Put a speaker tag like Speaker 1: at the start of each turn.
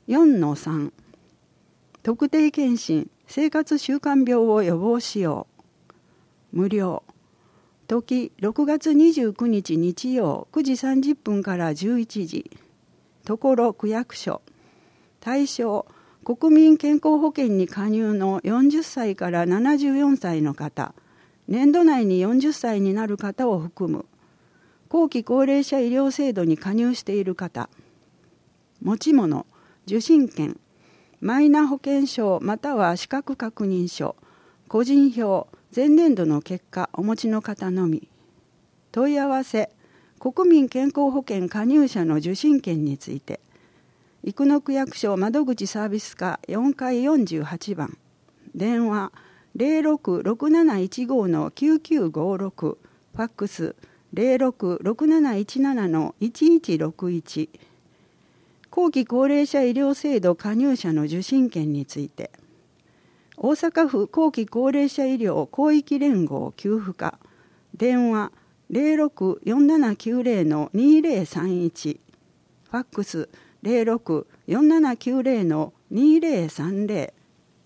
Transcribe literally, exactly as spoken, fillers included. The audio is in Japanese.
Speaker 1: よんのさん 特定健診生活習慣病を予防しよう無料時ろくがつにじゅうくにち日曜くじさんじゅっぷんからじゅういちじところ区役所対象国民健康保険に加入のよんじゅっさいからななじゅうよんさいの方年度内によんじゅっさいになる方を含む後期高齢者医療制度に加入している方持ち物受診券マイナ保険証または資格確認書個人票前年度の結果お持ちの方のみ問い合わせ国民健康保険加入者の受診券について生野区役所窓口サービス課よんかいよんじゅうはちばん電話 ゼロろくろくなないちごのきゅうきゅうごろく ファックス ゼロろくろくなないちななのいちいちろくいち後期高齢者医療制度加入者の受診券について大阪府後期高齢者医療広域連合給付課電話 ゼロろくよんななきゅうゼロのにゼロさんいち ファックスゼロろくよんななきゅうゼロのにゼロさんゼロ